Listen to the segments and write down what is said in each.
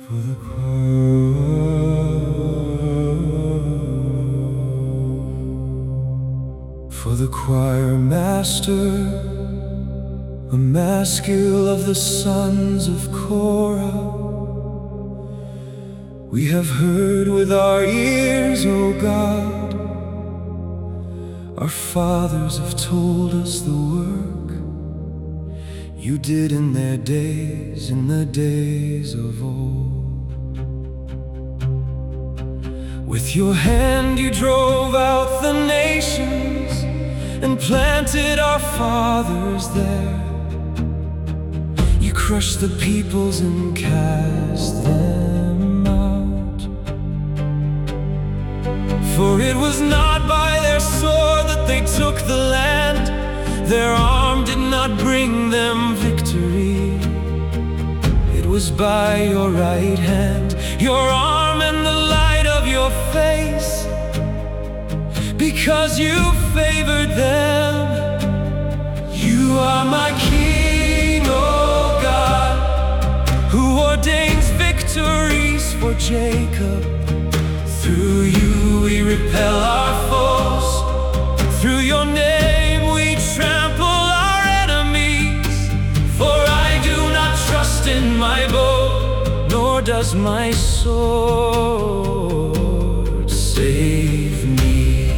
For the choir, for the choir master, a maskil of the sons of Korah, we have heard with our ears, O God. Our fathers have told us the work you did in their days, in the days of old. With your hand you drove out the nations and planted our fathers there. You crushed the peoples and cast them out. For it was not by their sword that they took the land. Their arm did not bring them victory. It was by your right hand, your arm and the light of your face, because you favored them. You are my King, O God, who ordains victories for Jacob. Through you we repel our foes, through your name we trample our enemies. For I do not trust in my bow, nor does my sword save me.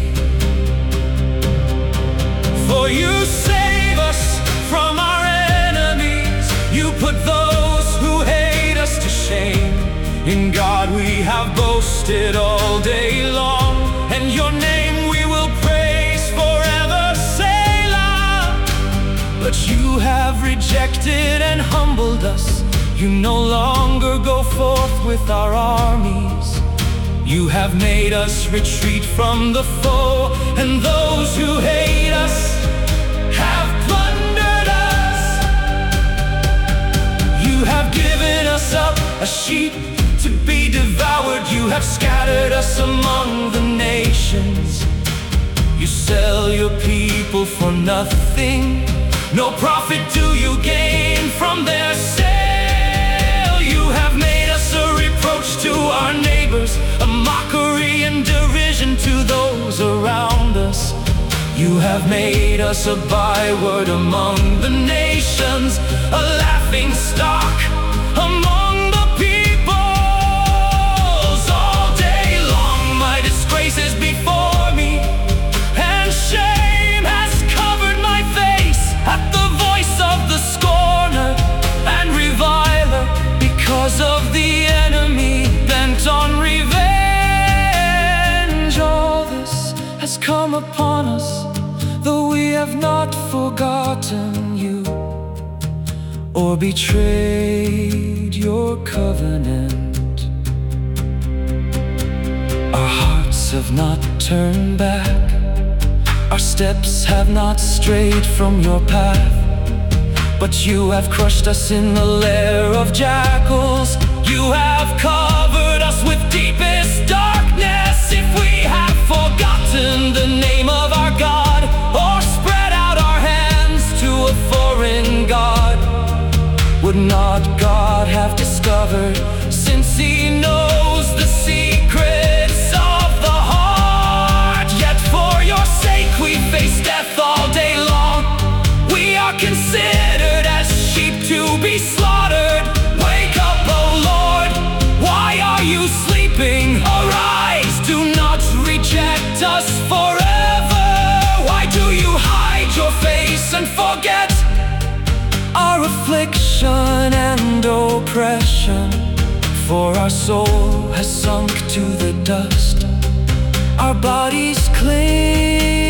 For you save us from our enemies, you put those who hate us to shame. In God we have boasted all day long, and your name we will praise forever, Selah. But you have rejected and humbled us. You no longer go forth with our armies. You have made us retreat from the foe, and those who hate us have plundered us. You have given us up as sheep to be devoured. You have scattered us among the nations. You sell your people for nothing. No profit do you gain from their sale. You have made us a reproach to our neighbors, a mockery and derision to those around us. You have made us a byword among the nations, a laughing stock among the peoples. All day long my disgrace is before me, and shame has covered my face at the voice of the scorner and reviler, because of the enemy bent on revenge. All this has come upon us, though we have not forgotten you or betrayed your covenant. Our hearts have not turned back, our steps have not strayed from your path. But you have crushed us in the lair of jackals. You have covered us with deepest darkness. If we have forgotten the name of our God, or spread out our hands to a foreign god, would not God have discovered, since he knows the secrets of the heart? Yet for your sake we face death all day long. We are considered as sheep to be slaughtered. Wake up, O Lord, why are you sleeping? Arise, do not reject us forever. Why do you hide your face and forget our affliction and oppression? For our soul has sunk to the dust, our bodies cling